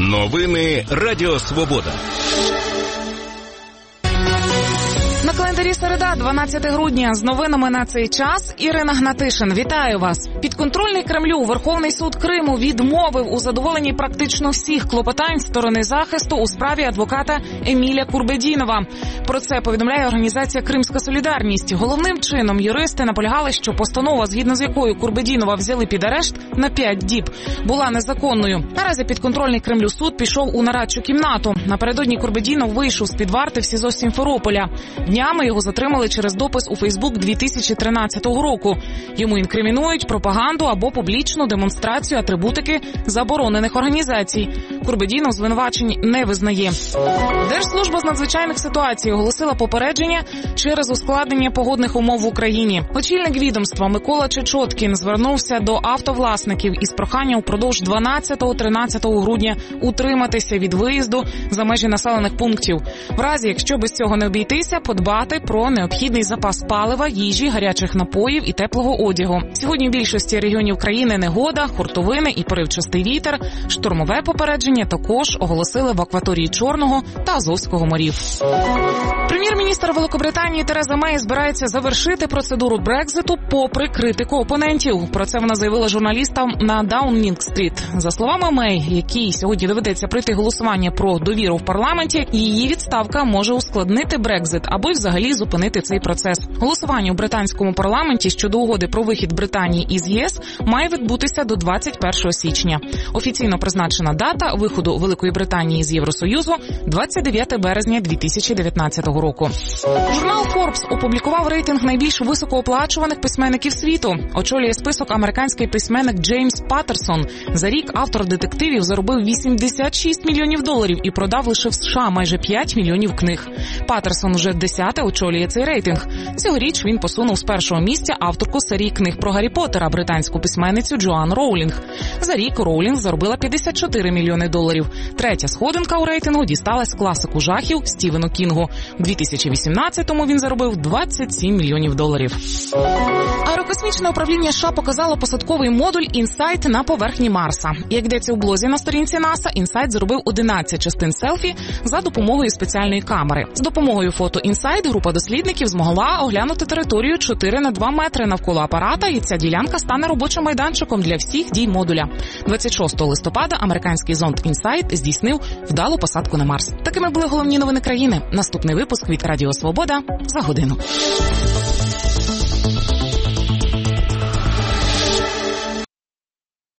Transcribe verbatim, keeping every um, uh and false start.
Новини Радіо Свобода. На календарі середа, дванадцяте грудня. З новинами на цей час Ірина Гнатишин. Вітаю вас. Підконтрольний Кремлю Верховний суд Криму відмовив у задоволенні практично всіх клопотань сторони захисту у справі адвоката Еміля Курбедінова. Про це повідомляє організація «Кримська солідарність». Головним чином юристи наполягали, що постанова, згідно з якою Курбедінова взяли під арешт на п'ять діб, була незаконною. Наразі підконтрольний Кремлю суд пішов у нарадчу кімнату. Напередодні Курбедінов вийшов з-під варти в СІЗО Сімферополя. Днями його затримали через допис у Фейсбук дві тисячі тринадцятого року. Йому інкримінують пропаганду або публічну демонстрацію атрибутики заборонених організацій. Курбедінов звинувачень не визнає. Держслужба з надзвичайних ситуацій оголосила попередження через ускладнення погодних умов в Україні. Очільник відомства Микола Чечоткін звернувся до автовласників із проханням упродовж дванадцятого-тринадцятого грудня утриматися від виїзду за межі населених пунктів. В разі, якщо без цього не обійтися, подбати про необхідний запас палива, їжі, гарячих напоїв і теплого одягу. Сьогодні в більшості регіонів країни негода, хуртовини і поривчастий вітер. Штормове попередження також оголосили в акваторії Чорного та Азовського морів. Прем'єр-міністр Великобританії Тереза Мей збирається завершити процедуру Брекзиту попри критику опонентів. Про це вона заявила журналістам на Даунінг-стріт. За словами Мей, якій сьогодні доведеться пройти голосування про довіру в парламенті, її відставка може ускладнити Брекзит або й взагалі зупинити цей процес. Голосування у британському парламенті щодо угоди про вихід Британії із ЄС має відбутися до двадцять першого січня. Офіційно призначена дата виходу Великої Британії з Євросоюзу – двадцять дев'яте березня дві тисячі дев'ятнадцятого року. Журнал Forbes опублікував рейтинг найбільш високооплачуваних письменників світу. Очолює список американський письменник Джеймс Паттерсон. За рік автор детективів заробив вісімдесят шість мільйонів доларів і продав лише в США майже п'ять мільйонів книг. Паттерсон уже десяте очолює цей рейтинг. Цьогоріч він посунув з першого місця авторку серії книг про Гаррі Поттера, британську письменницю Джоан Роулінг. За рік Роулінг заробила п'ятдесят чотири мільйони доларів. Третя сходинка у рейтингу дісталась класику жахів Стівену Кінгу. У дві тисячі вісімнадцятому він заробив двадцять сім мільйонів доларів. Аерокосмічне управління США показало посадковий модуль «Інсайт» на поверхні Марса. Як йдеться у блозі на сторінці НАСА, «Інсайт» зробив одинадцять частин селфі за допомогою спеціальної камери. З допомогою фото «Інсайт» група дослідників змогла оглянути територію чотири на два метри навколо апарата, і ця ділянка стане робочим майданчиком для всіх дій модуля. двадцять шостого листопада американський зонд «Інсайт» здійснив вдалу посадку на Марс. Такими були головні новини країни. Наступний випуск від Радіо Свобода за годину.